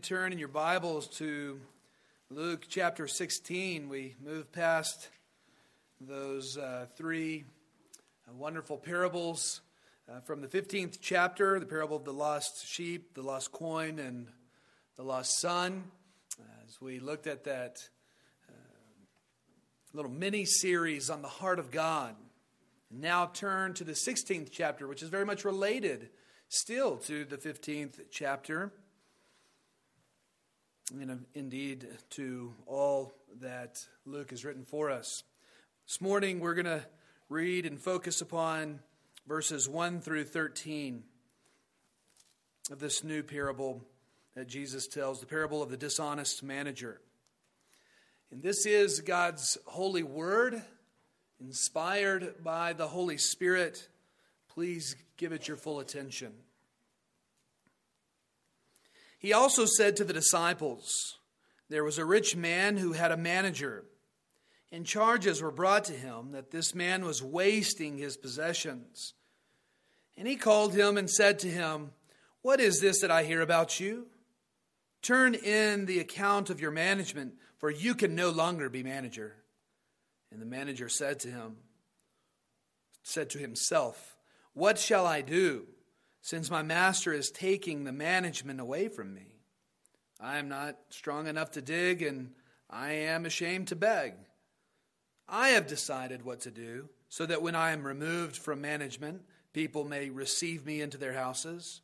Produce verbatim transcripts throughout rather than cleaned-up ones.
turn in your Bibles to Luke chapter sixteen. We move past those uh, three uh, wonderful parables uh, from the fifteenth chapter, the parable of the lost sheep, the lost coin, and the lost son. As we looked at that uh, little mini-series on the heart of God. And now turn to the sixteenth chapter, which is very much related still to the fifteenth chapter. And indeed to all that Luke has written for us. This morning we're going to read and focus upon verses one through thirteen of this new parable that Jesus tells, the parable of the dishonest manager. And this is God's holy word, inspired by the Holy Spirit. Please give it your full attention. He also said to the disciples, there was a rich man who had a manager, and charges were brought to him that this man was wasting his possessions. And he called him and said to him, what is this that I hear about you? Turn in the account of your management, for you can no longer be manager. And the manager said to him, said to himself, what shall I do, since my master is taking the management away from me? I am not strong enough to dig, and I am ashamed to beg. I have decided what to do, so that when I am removed from management, people may receive me into their houses.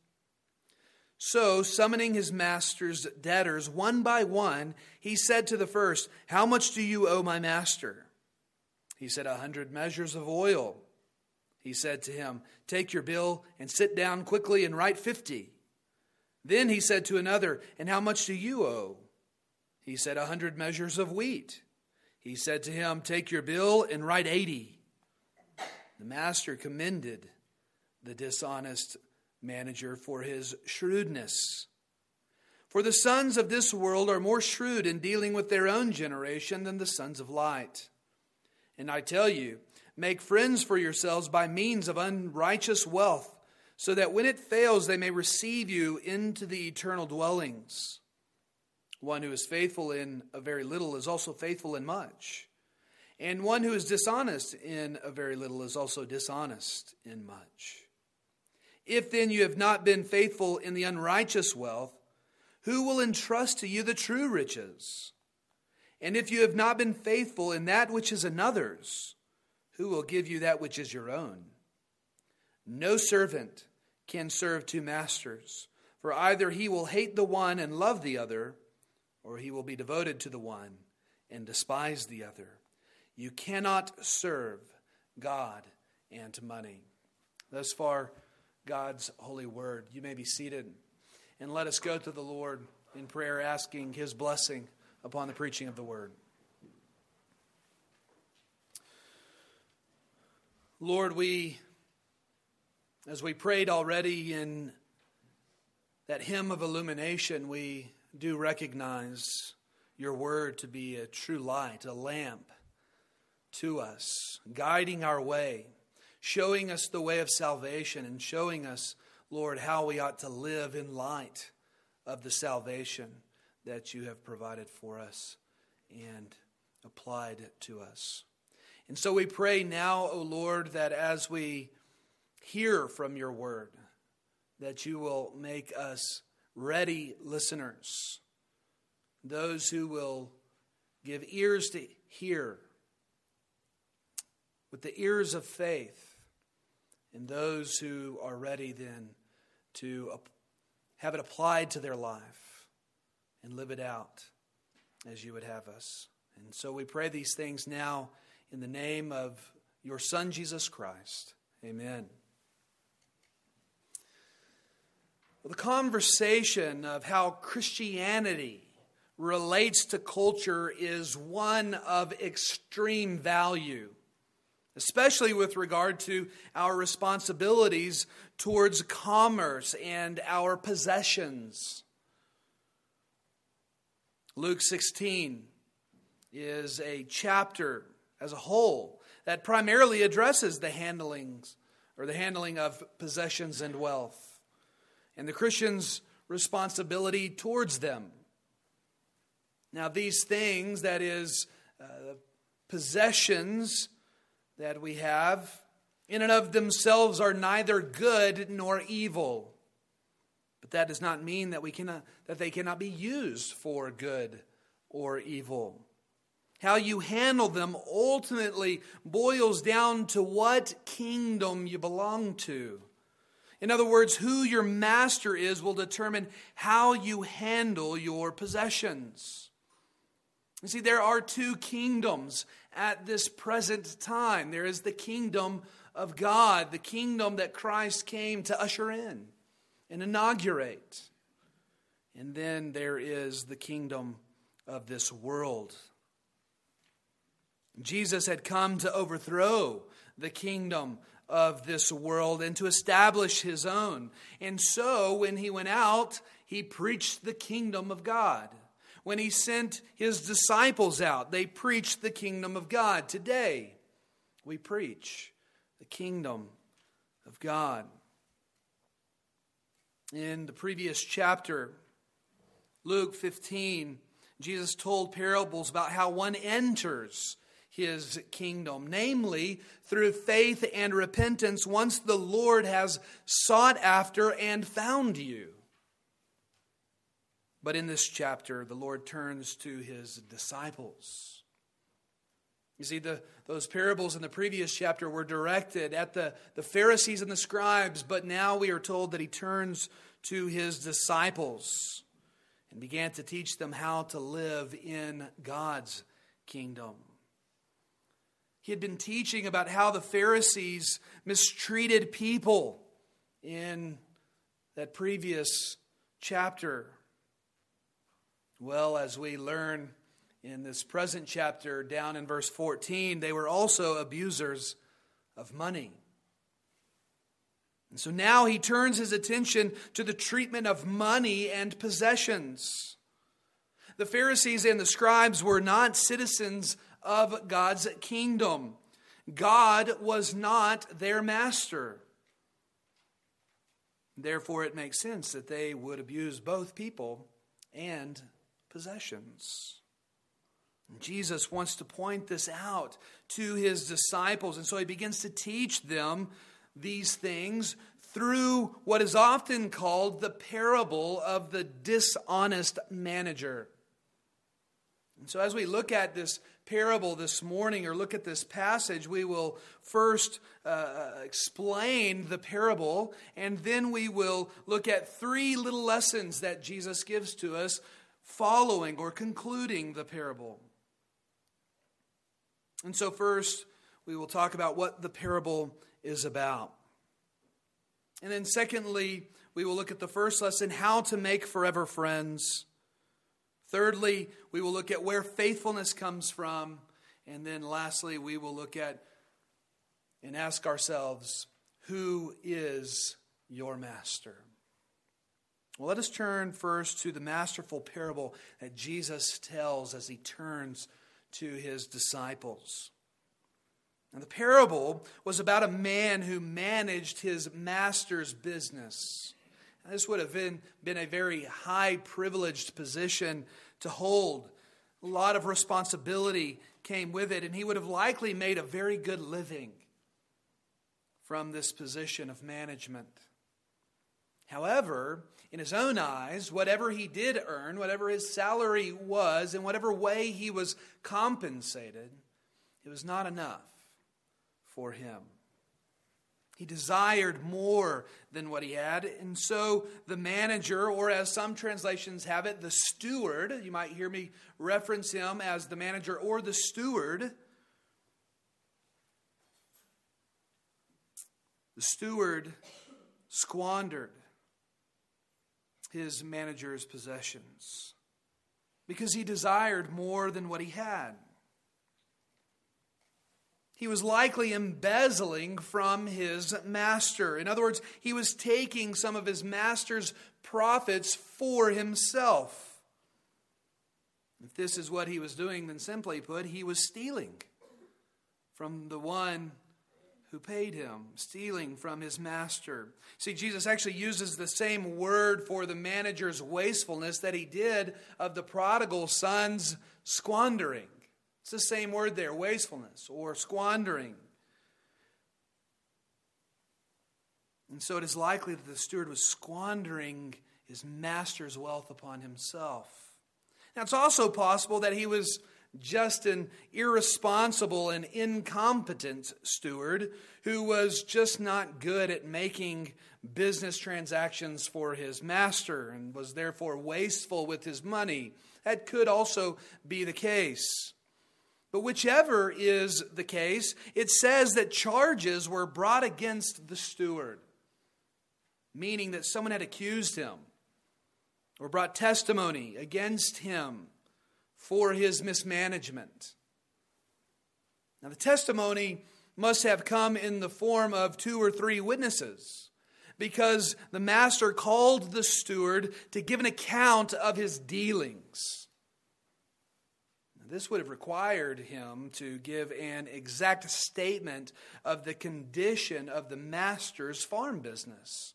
So, summoning his master's debtors one by one, he said to the first, how much do you owe my master? He said, a hundred measures of oil. He said to him, take your bill and sit down quickly and write fifty. Then he said to another, and how much do you owe? He said, a hundred measures of wheat. He said to him, take your bill and write eighty. The master commended the dishonest manager for his shrewdness. For the sons of this world are more shrewd in dealing with their own generation than the sons of light. And I tell you, make friends for yourselves by means of unrighteous wealth, so that when it fails, they may receive you into the eternal dwellings. One who is faithful in a very little is also faithful in much. And one who is dishonest in a very little is also dishonest in much. If then you have not been faithful in the unrighteous wealth, who will entrust to you the true riches? And if you have not been faithful in that which is another's, who will give you that which is your own? No servant can serve two masters, for either he will hate the one and love the other, or he will be devoted to the one and despise the other. You cannot serve God and money. Thus far, God's holy word. You may be seated, and let us go to the Lord in prayer, asking his blessing upon the preaching of the word. Lord, we, as we prayed already in that hymn of illumination, we do recognize your word to be a true light, a lamp to us, guiding our way, showing us the way of salvation, and showing us, Lord, how we ought to live in light of the salvation that you have provided for us and applied to us. And so we pray now, O Lord, that as we hear from your word, that you will make us ready listeners, those who will give ears to hear with the ears of faith, and those who are ready then to have it applied to their life and live it out as you would have us. And so we pray these things now in the name of your Son, Jesus Christ. Amen. Well, the conversation of how Christianity relates to culture is one of extreme value, especially with regard to our responsibilities towards commerce and our possessions. Luke sixteen is a chapter as a whole that primarily addresses the handlings or the handling of possessions and wealth. And the Christian's responsibility towards them. Now, these things, that is, uh, possessions that we have, in and of themselves are neither good nor evil. But that does not mean that we cannot that they cannot be used for good or evil. How you handle them ultimately boils down to what kingdom you belong to. In other words, who your master is will determine how you handle your possessions. You see, there are two kingdoms at this present time. There is the kingdom of God, the kingdom that Christ came to usher in and inaugurate. And then there is the kingdom of this world. Jesus had come to overthrow the kingdom of this world and to establish his own. And so when he went out, he preached the kingdom of God. When he sent his disciples out, they preached the kingdom of God. Today, we preach the kingdom of God. In the previous chapter, Luke fifteen, Jesus told parables about how one enters his kingdom, namely through faith and repentance once the Lord has sought after and found you. But in this chapter, the Lord turns to his disciples. You see, the, those parables in the previous chapter were directed at the, the Pharisees and the scribes, but now we are told that he turns to his disciples and began to teach them how to live in God's kingdom. He had been teaching about how the Pharisees mistreated people in that previous chapter. Well, as we learn in this present chapter, down in verse fourteen, they were also abusers of money. And so now he turns his attention to the treatment of money and possessions. The Pharisees and the scribes were not citizens of God's kingdom. God was not their master. Therefore, it makes sense that they would abuse both people and possessions. Jesus wants to point this out to his disciples, and so he begins to teach them these things through what is often called the parable of the dishonest manager. And so as we look at this parable this morning, or look at this passage, we will first uh, explain the parable, and then we will look at three little lessons that Jesus gives to us following or concluding the parable. And so first, we will talk about what the parable is about. And then secondly, we will look at the first lesson, how to make forever friends. Thirdly, we will look at where faithfulness comes from. And then lastly, we will look at and ask ourselves, who is your master? Well, let us turn first to the masterful parable that Jesus tells as he turns to his disciples. Now, the parable was about a man who managed his master's business. Now, this would have been, been a very high privileged position to hold. A lot of responsibility came with it, and he would have likely made a very good living from this position of management. However, in his own eyes, whatever he did earn, whatever his salary was, in whatever way he was compensated, it was not enough for him. He desired more than what he had, and so the manager, or as some translations have it, the steward, you might hear me reference him as the manager or the steward. The steward squandered his manager's possessions because he desired more than what he had. He was likely embezzling from his master. In other words, he was taking some of his master's profits for himself. If this is what he was doing, then simply put, he was stealing from the one who paid him, stealing from his master. See, Jesus actually uses the same word for the manager's wastefulness that he did of the prodigal son's squandering. It's the same word there, wastefulness or squandering. And so it is likely that the steward was squandering his master's wealth upon himself. Now, it's also possible that he was just an irresponsible and incompetent steward who was just not good at making business transactions for his master and was therefore wasteful with his money. That could also be the case. But whichever is the case, it says that charges were brought against the steward, meaning that someone had accused him or brought testimony against him for his mismanagement. Now, the testimony must have come in the form of two or three witnesses, because the master called the steward to give an account of his dealings. Now, this would have required him to give an exact statement of the condition of the master's farm business.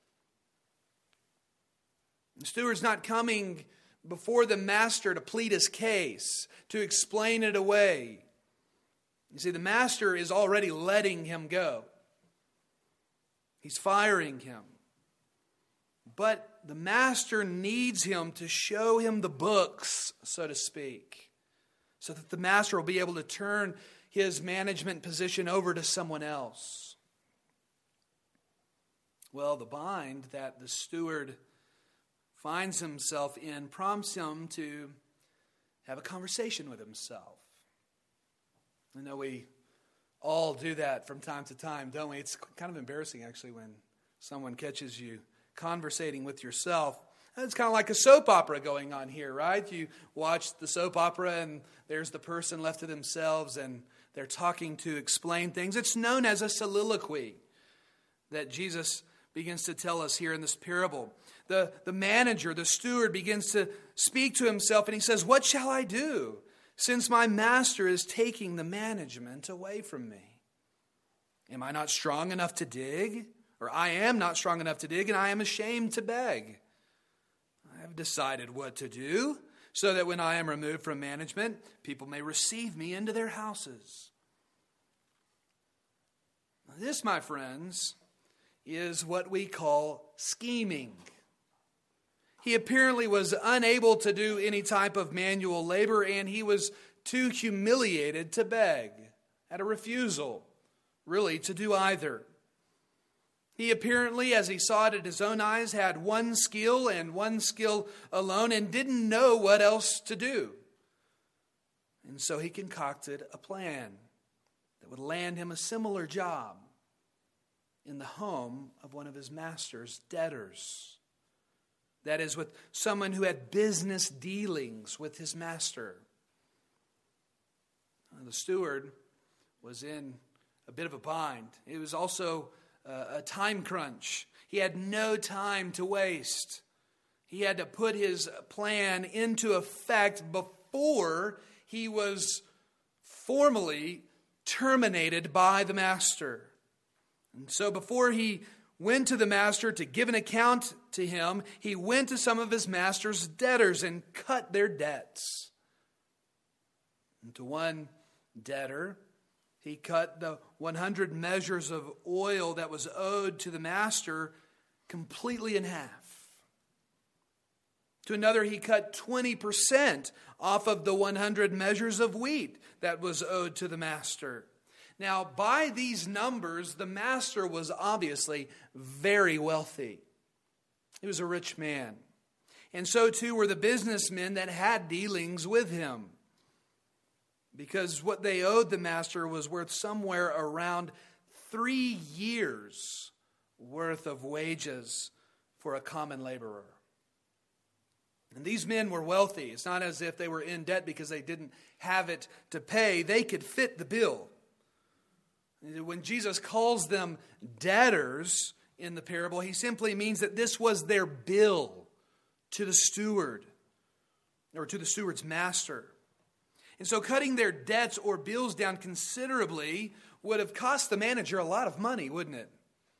The steward's not coming before the master to plead his case, to explain it away. You see, the master is already letting him go. He's firing him. But the master needs him to show him the books, so to speak, so that the master will be able to turn his management position over to someone else. Well, the bind that the steward finds himself in prompts him to have a conversation with himself. I know we all do that from time to time, don't we? It's kind of embarrassing, actually, when someone catches you conversating with yourself. It's kind of like a soap opera going on here, right? You watch the soap opera and there's the person left to themselves and they're talking to explain things. It's known as a soliloquy that Jesus begins to tell us here in this parable. The, the manager, the steward, begins to speak to himself and he says, "What shall I do, since my master is taking the management away from me? Am I not strong enough to dig? Or I am not strong enough to dig, and I am ashamed to beg. I have decided what to do, so that when I am removed from management, people may receive me into their houses." Now, this, my friends, is what we call scheming. He apparently was unable to do any type of manual labor, and he was too humiliated to beg, at a refusal, really, to do either. He apparently, as he saw it at his own eyes, had one skill and one skill alone and didn't know what else to do. And so he concocted a plan that would land him a similar job in the home of one of his master's debtors. That is, with someone who had business dealings with his master. The steward was in a bit of a bind. It was also a time crunch. He had no time to waste. He had to put his plan into effect before he was formally terminated by the master. And so before he went to the master to give an account to him, he went to some of his master's debtors and cut their debts. And to one debtor, he cut the one hundred measures of oil that was owed to the master completely in half. To another, he cut twenty percent off of the one hundred measures of wheat that was owed to the master. Now, by these numbers, the master was obviously very wealthy. He was a rich man. And so too were the businessmen that had dealings with him, because what they owed the master was worth somewhere around three years' worth of wages for a common laborer. And these men were wealthy. It's not as if they were in debt because they didn't have it to pay. They could fit the bill. When Jesus calls them debtors in the parable, he simply means that this was their bill to the steward, or to the steward's master. And so cutting their debts or bills down considerably would have cost the manager a lot of money, wouldn't it?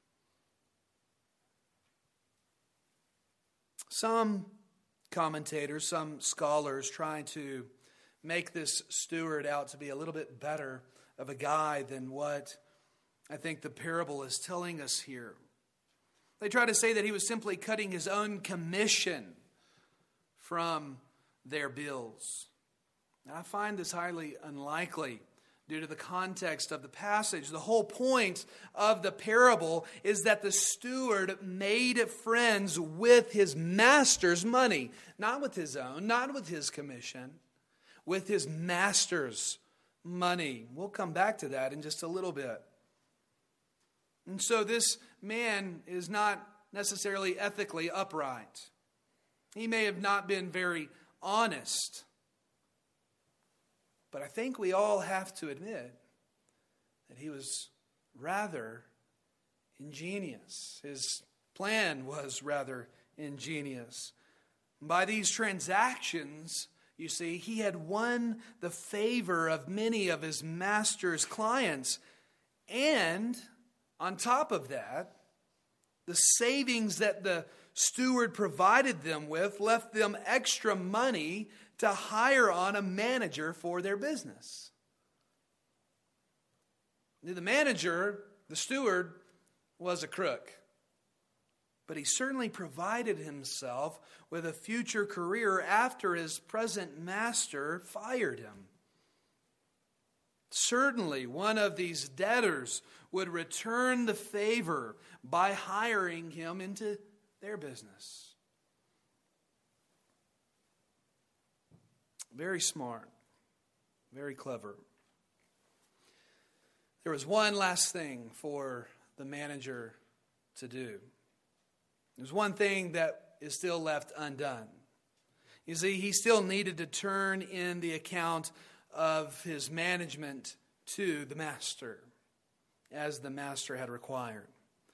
Some commentators, some scholars trying to make this steward out to be a little bit better of a guy than what I think the parable is telling us here. They try to say that he was simply cutting his own commission from their bills. And I find this highly unlikely due to the context of the passage. The whole point of the parable is that the steward made friends with his master's money, not with his own, not with his commission, with his master's money. We'll come back to that in just a little bit. And so this man is not necessarily ethically upright. He may have not been very honest. But I think we all have to admit that he was rather ingenious. His plan was rather ingenious. By these transactions, you see, he had won the favor of many of his master's clients. And on top of that, the savings that the steward provided them with left them extra money to hire on a manager for their business. The manager, the steward, was a crook. But he certainly provided himself with a future career after his present master fired him. Certainly, one of these debtors would return the favor by hiring him into their business. Very smart, very clever. There was one last thing for the manager to do. There's one thing that is still left undone. You see, he still needed to turn in the account of his management to the master, as the master had required.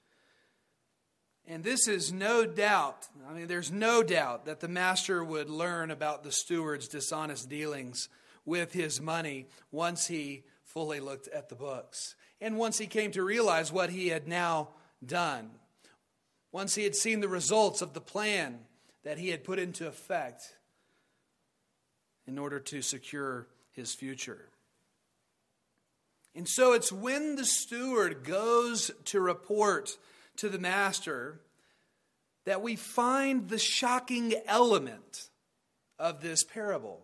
And this is no doubt, I mean, there's no doubt that the master would learn about the steward's dishonest dealings with his money once he fully looked at the books. And once he came to realize what he had now done. Once he had seen the results of the plan that he had put into effect in order to secure his future. And so it's when the steward goes to report to the master that we find the shocking element of this parable.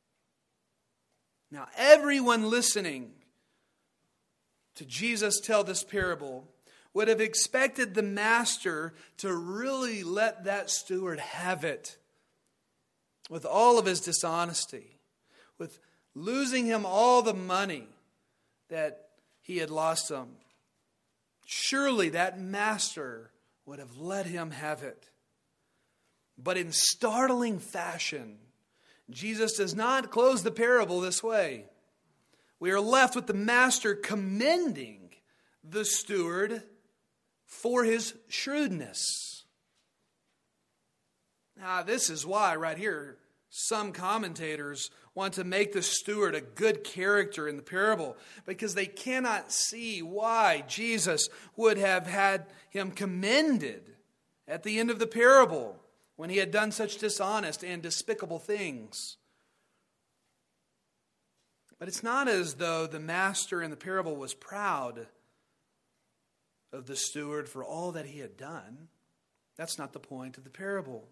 Now, everyone listening to Jesus tell this parable would have expected the master to really let that steward have it with all of his dishonesty, with losing him all the money that he had lost him. Surely that master would have let him have it. But in startling fashion, Jesus does not close the parable this way. We are left with the master commending the steward for his shrewdness. Now, this is why right here some commentators want to make the steward a good character in the parable, because they cannot see why Jesus would have had him commended at the end of the parable when he had done such dishonest and despicable things. But it's not as though the master in the parable was proud of the steward for all that he had done. That's not the point of the parable.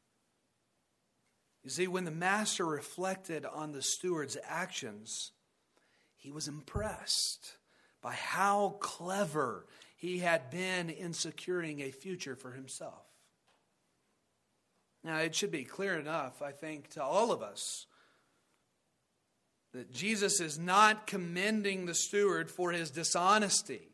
You see, when the master reflected on the steward's actions, he was impressed by how clever he had been in securing a future for himself. Now, it should be clear enough, I think, to all of us that Jesus is not commending the steward for his dishonesty.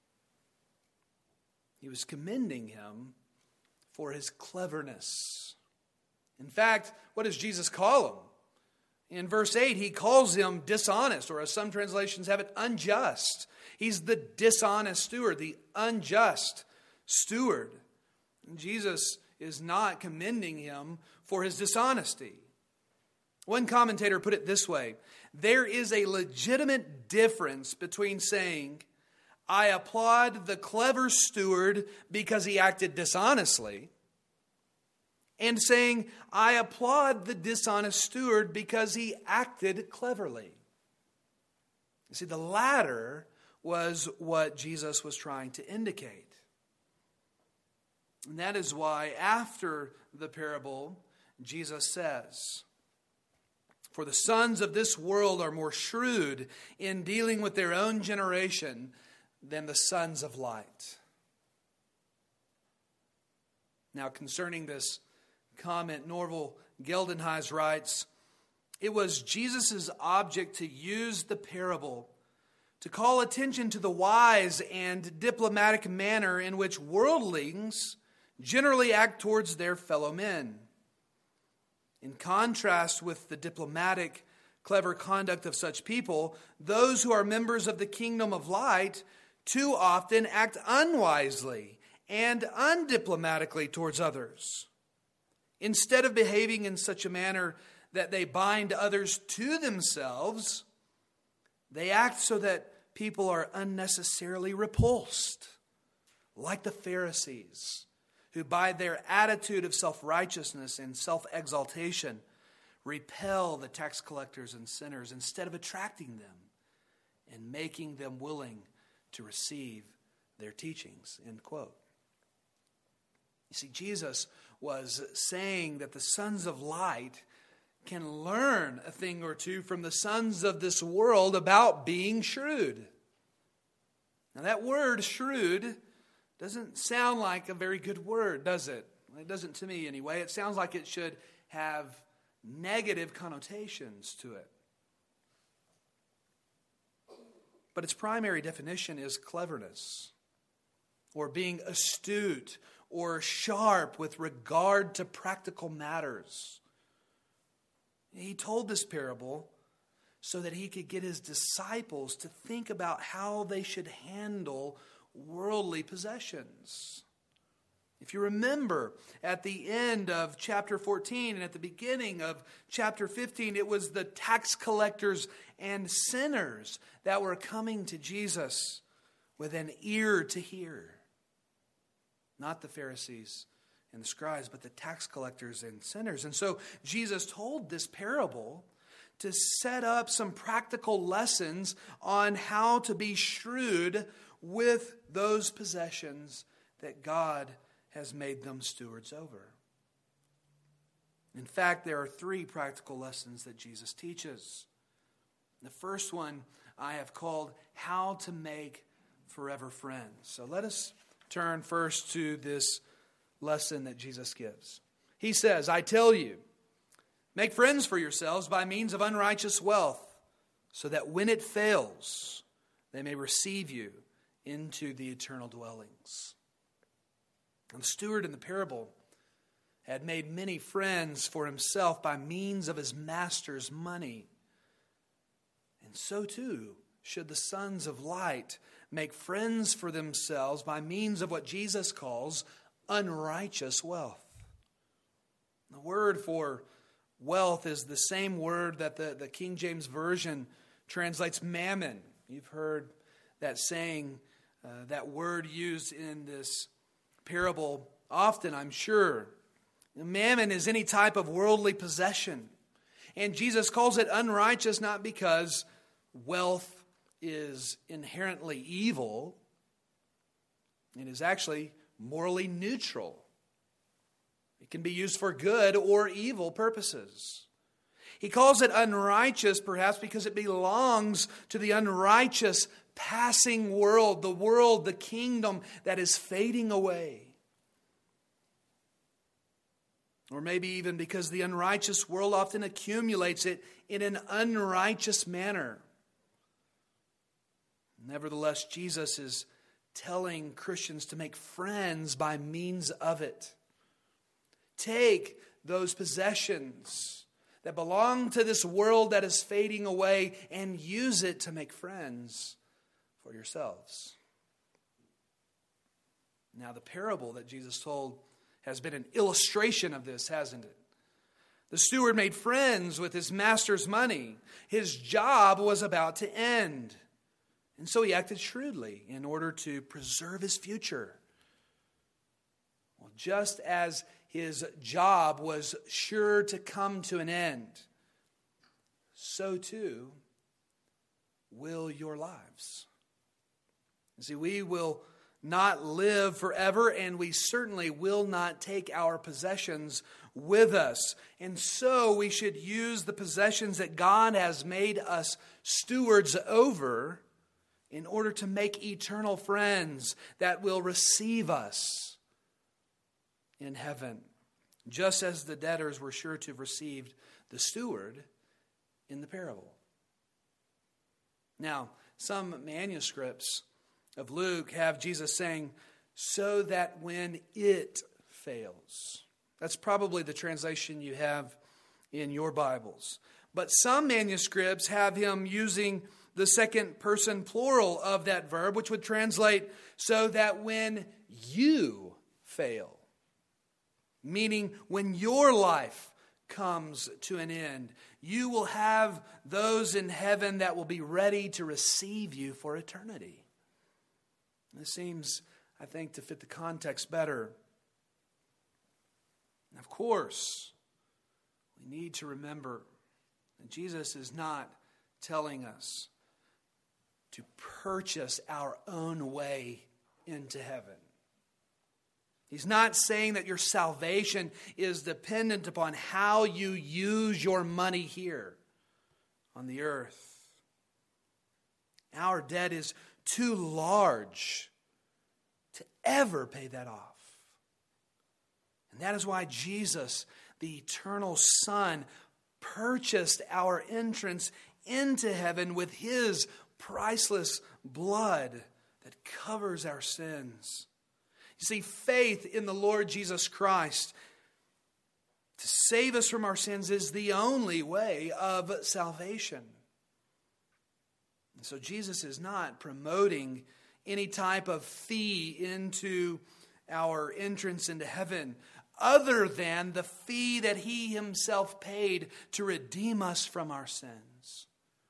He was commending him for his cleverness. In fact, what does Jesus call him? In verse eight, he calls him dishonest, or as some translations have it, unjust. He's the dishonest steward, the unjust steward. And Jesus is not commending him for his dishonesty. One commentator put it this way: there is a legitimate difference between saying, I applaud the clever steward because he acted dishonestly, and saying, I applaud the dishonest steward because he acted cleverly. You see, the latter was what Jesus was trying to indicate. And that is why after the parable, Jesus says, for the sons of this world are more shrewd in dealing with their own generation than the sons of light. Now, concerning this comment, Norval Geldenhuys writes, it was Jesus' object to use the parable to call attention to the wise and diplomatic manner in which worldlings generally act towards their fellow men. In contrast with the diplomatic, clever conduct of such people, those who are members of the kingdom of light too often act unwisely and undiplomatically towards others. Instead of behaving in such a manner that they bind others to themselves, they act so that people are unnecessarily repulsed, like the Pharisees, who by their attitude of self-righteousness and self-exaltation repel the tax collectors and sinners instead of attracting them and making them willing to receive their teachings. End quote. You see, Jesus was saying that the sons of light can learn a thing or two from the sons of this world about being shrewd. Now, that word shrewd doesn't sound like a very good word, does it? It doesn't to me anyway. It sounds like it should have negative connotations to it. But its primary definition is cleverness, or being astute, or sharp with regard to practical matters. He told this parable so that he could get his disciples to think about how they should handle worldly possessions. If you remember, at the end of chapter fourteen and at the beginning of chapter fifteen, it was the tax collectors and sinners that were coming to Jesus with an ear to hear. Not the Pharisees and the scribes, but the tax collectors and sinners. And so Jesus told this parable to set up some practical lessons on how to be shrewd with those possessions that God has made them stewards over. In fact, there are three practical lessons that Jesus teaches. The first one I have called how to make forever friends. So let us turn first to this lesson that Jesus gives. He says, I tell you, make friends for yourselves by means of unrighteous wealth, so that when it fails, they may receive you into the eternal dwellings. And the steward in the parable had made many friends for himself by means of his master's money. And so too should the sons of light make friends for themselves by means of what Jesus calls unrighteous wealth. The word for wealth is the same word that the, the King James Version translates mammon. You've heard that saying, uh, that word used in this parable often, I'm sure. Mammon is any type of worldly possession. And Jesus calls it unrighteous not because wealth is inherently evil. It is actually morally neutral. It can be used for good or evil purposes. He calls it unrighteous perhaps because it belongs to the unrighteous passing world, the world, the kingdom that is fading away. Or maybe even because the unrighteous world often accumulates it in an unrighteous manner. Nevertheless, Jesus is telling Christians to make friends by means of it. Take those possessions that belong to this world that is fading away and use it to make friends for yourselves. Now, the parable that Jesus told has been an illustration of this, hasn't it? The steward made friends with his master's money. His job was about to end. And so he acted shrewdly in order to preserve his future. Well, just as his job was sure to come to an end, so too will your lives. You see, we will not live forever, and we certainly will not take our possessions with us. And so we should use the possessions that God has made us stewards over in order to make eternal friends that will receive us in heaven, just as the debtors were sure to have received the steward in the parable. Now, some manuscripts of Luke have Jesus saying, so that when it fails. That's probably the translation you have in your Bibles. But some manuscripts have him using the second person plural of that verb, which would translate, so that when you fail. Meaning, when your life comes to an end, you will have those in heaven that will be ready to receive you for eternity. This seems, I think, to fit the context better. And of course, we need to remember that Jesus is not telling us to purchase our own way into heaven. He's not saying that your salvation is dependent upon how you use your money here on the earth. Our debt is too large to ever pay that off. And that is why Jesus, the eternal Son, purchased our entrance into heaven with his priceless blood that covers our sins. You see, faith in the Lord Jesus Christ to save us from our sins is the only way of salvation. And so Jesus is not promoting any type of fee into our entrance into heaven other than the fee that he himself paid to redeem us from our sins.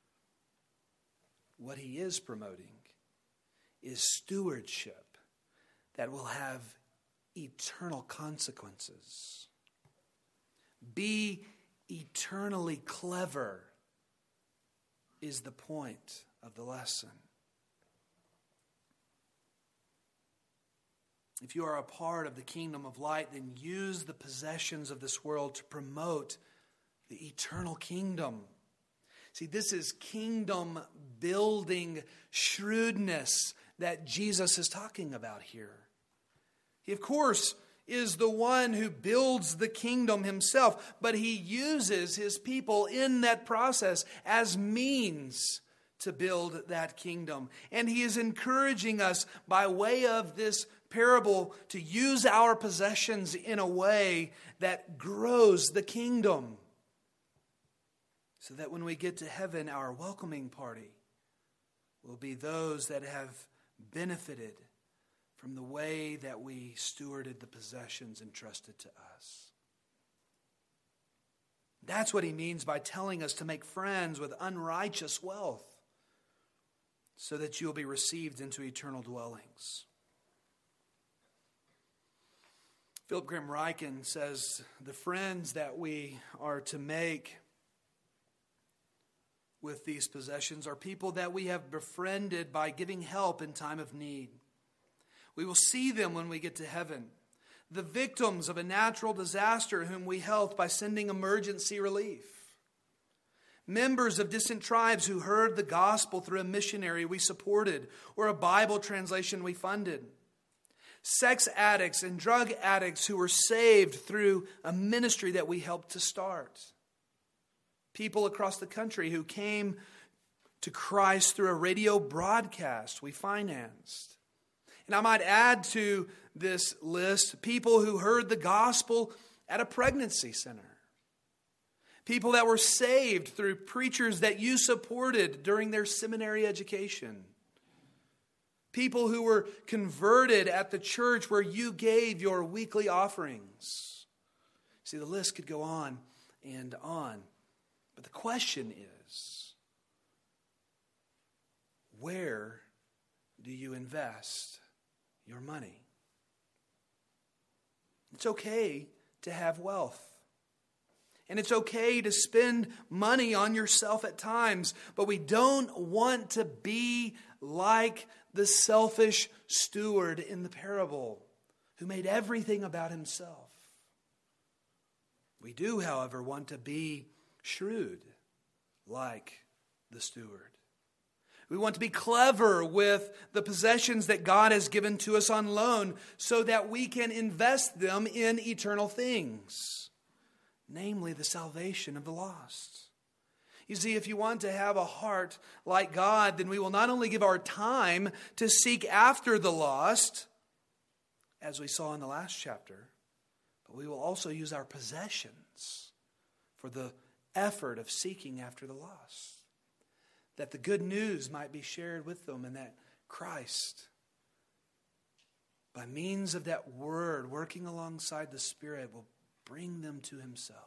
What he is promoting is stewardship that will have eternal consequences. Be eternally clever is the point of the lesson. If you are a part of the kingdom of light, then use the possessions of this world to promote the eternal kingdom. See, this is kingdom building shrewdness that Jesus is talking about here. He, of course, is the one who builds the kingdom himself, but he uses his people in that process as means to build that kingdom. And he is encouraging us by way of this parable to use our possessions in a way that grows the kingdom, so that when we get to heaven, our welcoming party will be those that have benefited from the way that we stewarded the possessions entrusted to us. That's what he means by telling us to make friends with unrighteous wealth, so that you will be received into eternal dwellings. Philip Graham Ryken says, the friends that we are to make with these possessions are people that we have befriended by giving help in time of need. We will see them when we get to heaven. The victims of a natural disaster whom we helped by sending emergency relief. Members of distant tribes who heard the gospel through a missionary we supported or a Bible translation we funded. Sex addicts and drug addicts who were saved through a ministry that we helped to start. People across the country who came to Christ through a radio broadcast we financed. And I might add to this list people who heard the gospel at a pregnancy center. People that were saved through preachers that you supported during their seminary education. People who were converted at the church where you gave your weekly offerings. See, the list could go on and on. But the question is, where do you invest your money? It's okay to have wealth. And it's okay to spend money on yourself at times, but we don't want to be like the selfish steward in the parable who made everything about himself. We do, however, want to be shrewd like the steward. We want to be clever with the possessions that God has given to us on loan so that we can invest them in eternal things, namely the salvation of the lost. You see, if you want to have a heart like God, then we will not only give our time to seek after the lost, as we saw in the last chapter, but we will also use our possessions for the effort of seeking after the lost, that the good news might be shared with them, and that Christ, by means of that word working alongside the Spirit, will bring them to himself.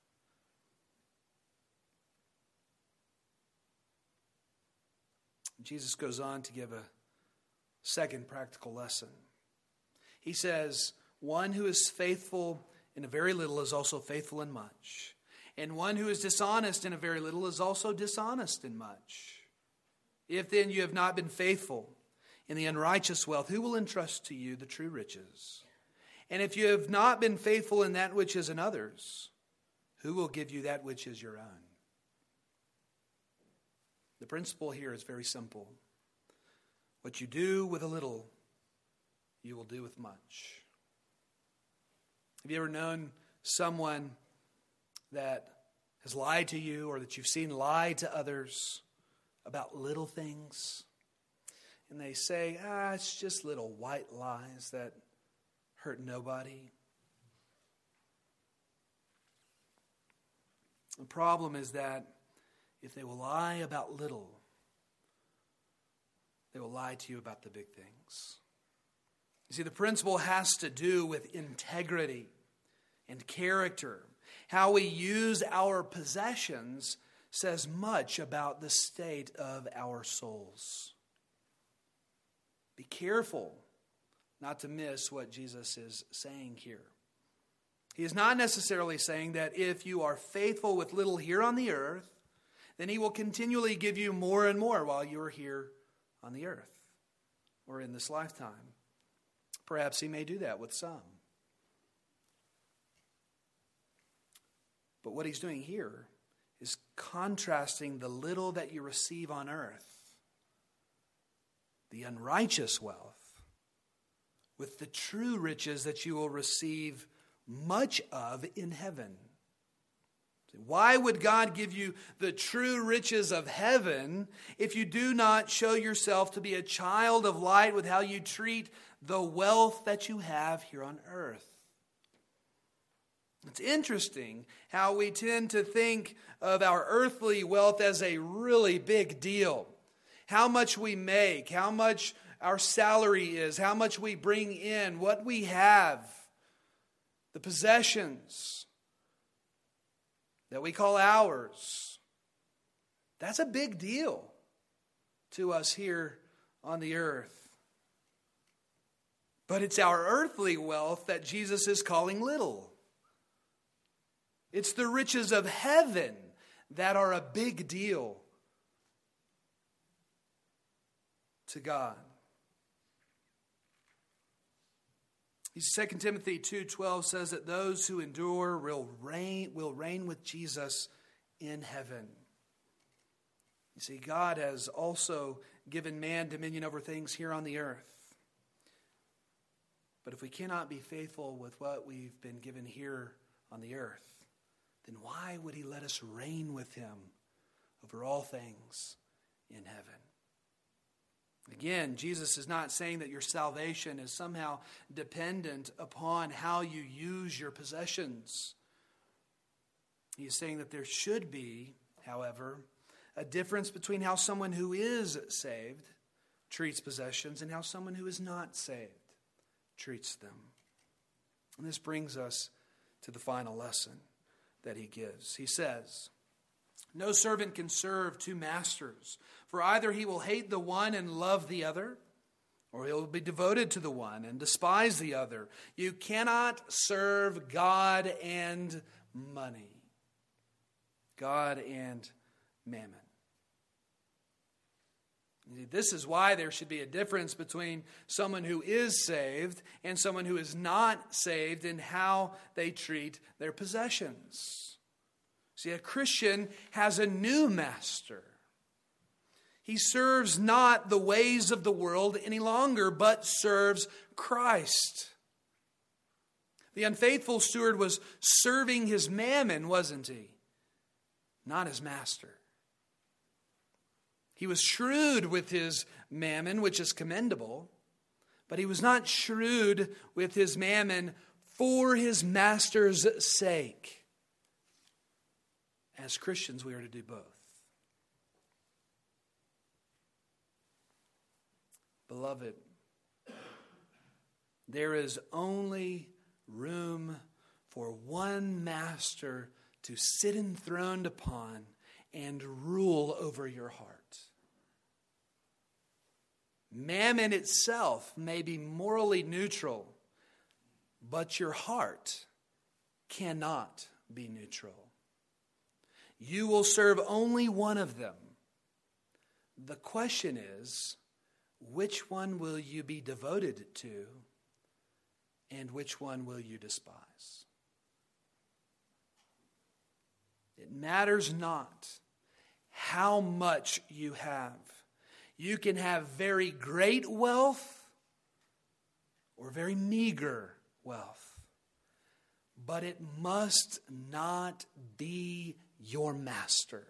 Jesus goes on to give a second practical lesson. He says, one who is faithful in a very little is also faithful in much. And one who is dishonest in a very little is also dishonest in much. If then you have not been faithful in the unrighteous wealth, who will entrust to you the true riches? And if you have not been faithful in that which is another's, who will give you that which is your own? The principle here is very simple. What you do with a little, you will do with much. Have you ever known someone that has lied to you, or that you've seen lie to others about little things? And they say, ah, it's just little white lies that hurt nobody. The problem is that if they will lie about little, they will lie to you about the big things. You see, the principle has to do with integrity and character. How we use our possessions says much about the state of our souls. Be careful not to miss what Jesus is saying here. He is not necessarily saying that if you are faithful with little here on the earth, then he will continually give you more and more while you are here on the earth or in this lifetime. Perhaps he may do that with some. But what he's doing here is contrasting the little that you receive on earth, the unrighteous wealth, with the true riches that you will receive much of in heaven. Why would God give you the true riches of heaven if you do not show yourself to be a child of light with how you treat the wealth that you have here on earth? It's interesting how we tend to think of our earthly wealth as a really big deal. How much we make, how much our salary is, how much we bring in, what we have, the possessions that we call ours. That's a big deal to us here on the earth. But it's our earthly wealth that Jesus is calling little. It's the riches of heaven that are a big deal to God. Second Timothy two twelve says that those who endure will reign, will reign with Jesus in heaven. You see, God has also given man dominion over things here on the earth. But if we cannot be faithful with what we've been given here on the earth, then why would he let us reign with him over all things in heaven? Again, Jesus is not saying that your salvation is somehow dependent upon how you use your possessions. He is saying that there should be, however, a difference between how someone who is saved treats possessions and how someone who is not saved treats them. And this brings us to the final lesson. that he gives. He says, "No servant can serve two masters, for either he will hate the one and love the other, or he will be devoted to the one and despise the other. You cannot serve God and money." God and mammon. This is why there should be a difference between someone who is saved and someone who is not saved in how they treat their possessions. See, a Christian has a new master. He serves not the ways of the world any longer, but serves Christ. The unfaithful steward was serving his mammon, wasn't he? Not his master. He was shrewd with his mammon, which is commendable, but he was not shrewd with his mammon for his master's sake. As Christians, we are to do both. Beloved, there is only room for one master to sit enthroned upon and rule over your heart. Mammon itself may be morally neutral, but your heart cannot be neutral. You will serve only one of them. The question is, which one will you be devoted to, and which one will you despise? It matters not how much you have. You can have very great wealth or very meager wealth, but it must not be your master.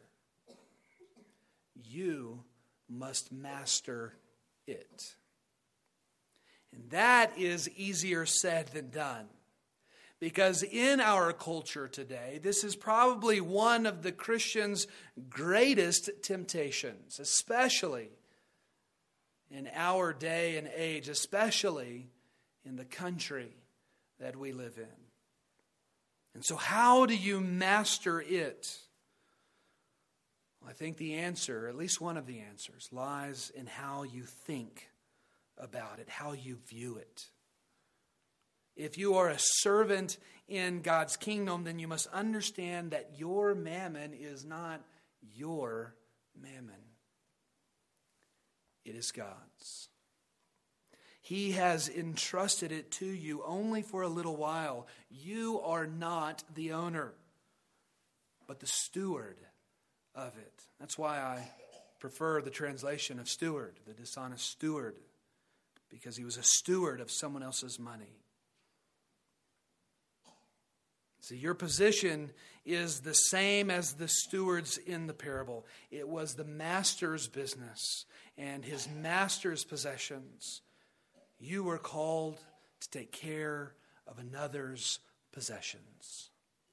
You must master it. And that is easier said than done. Because in our culture today, this is probably one of the Christian's greatest temptations, especially in our day and age, especially in the country that we live in. And so how do you master it? Well, I think the answer, at least one of the answers, lies in how you think about it, how you view it. If you are a servant in God's kingdom, then you must understand that your mammon is not your mammon. It is God's. He has entrusted it to you only for a little while. You are not the owner, but the steward of it. That's why I prefer the translation of steward, the dishonest steward, because he was a steward of someone else's money. See, your position is the same as the stewards in the parable. It was the master's business and his master's possessions. You were called to take care of another's possessions.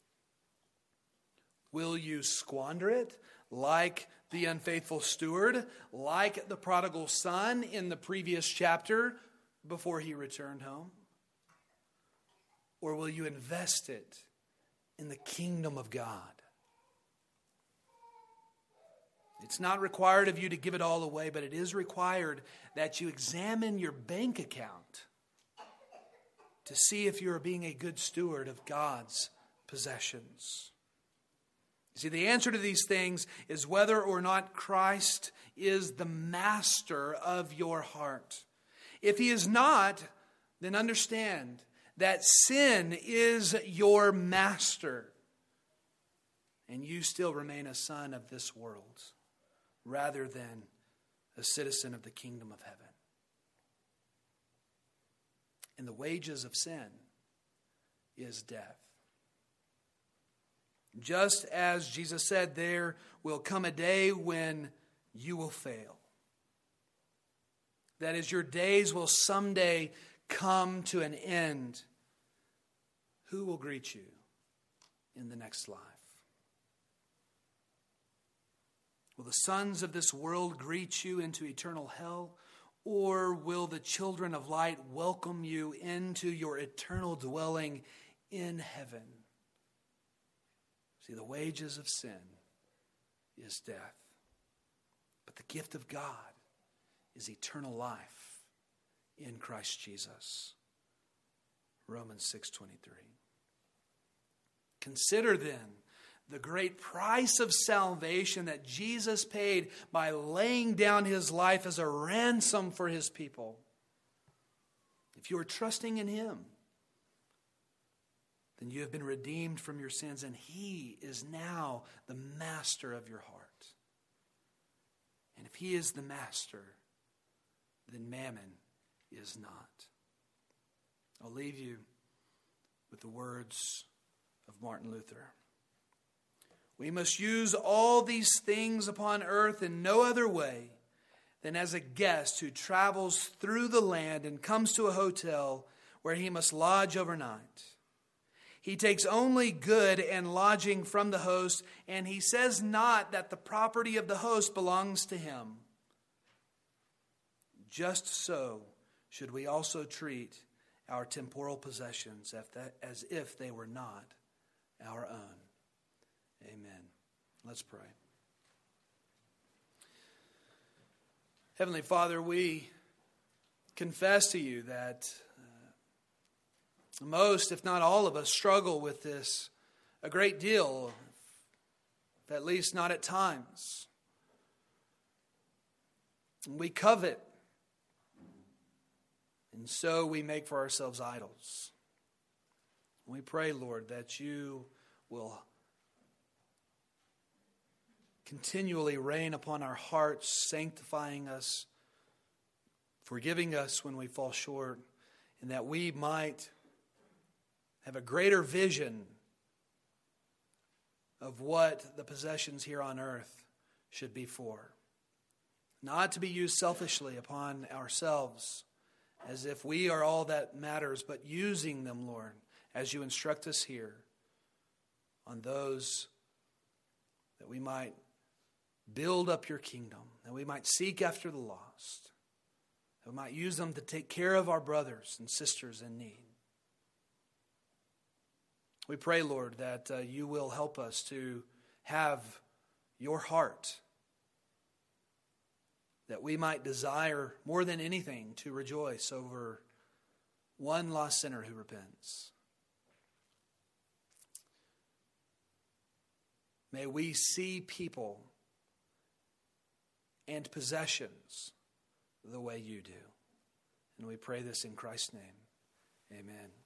Will you squander it like the unfaithful steward, like the prodigal son in the previous chapter before he returned home? Or will you invest it in the kingdom of God? It's not required of you to give it all away, but it is required that you examine your bank account to see if you are being a good steward of God's possessions. You see, the answer to these things is whether or not Christ is the master of your heart. If he is not, then understand that sin is your master, and you still remain a son of this world rather than a citizen of the kingdom of heaven. And the wages of sin is death. Just as Jesus said, there will come a day when you will fail. That is, your days will someday come to an end. Who will greet you in the next life? Will the sons of this world greet you into eternal hell, or will the children of light welcome you into your eternal dwelling in heaven? See, the wages of sin is death. But the gift of God is eternal life in Christ Jesus. Romans six twenty-three. Consider then the great price of salvation that Jesus paid by laying down his life as a ransom for his people. If you are trusting in him, then you have been redeemed from your sins, and he is now the master of your heart. And if he is the master, then mammon is not. I'll leave you with the words of Martin Luther. We must use all these things upon earth in no other way than as a guest who travels through the land and comes to a hotel where he must lodge overnight. He takes only good and lodging from the host, and he says not that the property of the host belongs to him. Just so should we also treat our temporal possessions as if they were not our own. Amen. Let's pray. Heavenly Father, we confess to you that uh, most, if not all of us, struggle with this a great deal, at least not at times. We covet, and so we make for ourselves idols. We pray, Lord, that you will continually reign upon our hearts, sanctifying us, forgiving us when we fall short, and that we might have a greater vision of what the possessions here on earth should be for. Not to be used selfishly upon ourselves, as if we are all that matters, but using them, Lord, as you instruct us here, on those that we might build up your kingdom, that we might seek after the lost, that we might use them to take care of our brothers and sisters in need. We pray, Lord, that uh, you will help us to have your heart, that we might desire more than anything to rejoice over one lost sinner who repents. May we see people and possessions the way you do. And we pray this in Christ's name. Amen.